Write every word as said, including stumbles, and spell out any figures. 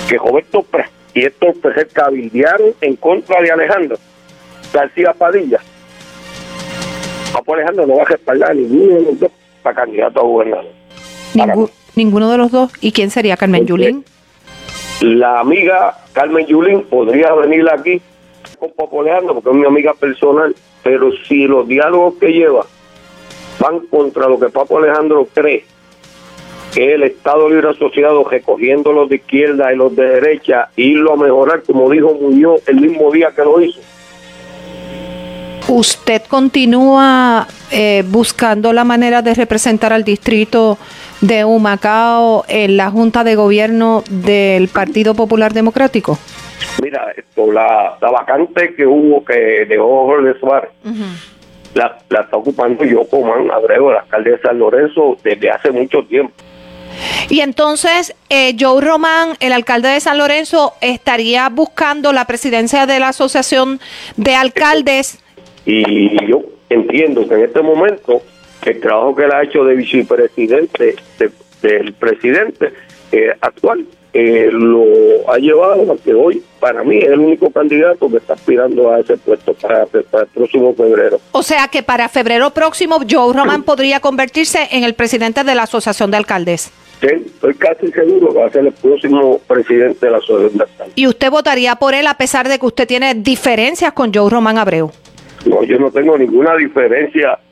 que Roberto Pérez y estos pues, cabildearon en contra de Alejandro García Padilla. Papo Alejandro no va a respaldar a ninguno de los dos para candidato a gobernador. Ningú, ninguno de los dos. ¿Y quién sería? ¿Carmen Yulín? La amiga Carmen Yulín podría venir aquí con Papo Alejandro porque es mi amiga personal, pero si los diálogos que lleva van contra lo que Papo Alejandro cree, que el Estado Libre Asociado, recogiendo los de izquierda y los de derecha, irlo a mejorar, como dijo Muñoz el mismo día que lo hizo. ¿Usted continúa eh, buscando la manera de representar al distrito de Humacao en la Junta de Gobierno del Partido Popular Democrático? Mira, esto, la, la vacante que hubo, que dejó Jorge Suárez, uh-huh. la, la está ocupando Yoko Man Abreu, el alcalde de San Lorenzo, desde hace mucho tiempo. Y entonces, eh, Joe Román, el alcalde de San Lorenzo, estaría buscando la presidencia de la Asociación de Alcaldes. Y yo entiendo que en este momento el trabajo que él ha hecho de vicepresidente de, del presidente eh, actual eh, lo ha llevado a que hoy para mí es el único candidato que está aspirando a ese puesto para, para el próximo febrero. O sea que para febrero próximo Joe Román podría convertirse en el presidente de la Asociación de Alcaldes. Sí, estoy casi seguro que va a ser el próximo presidente de la Asociación de Alcaldes. ¿Y usted votaría por él a pesar de que usted tiene diferencias con Joe Román Abreu? No, yo no tengo ninguna diferencia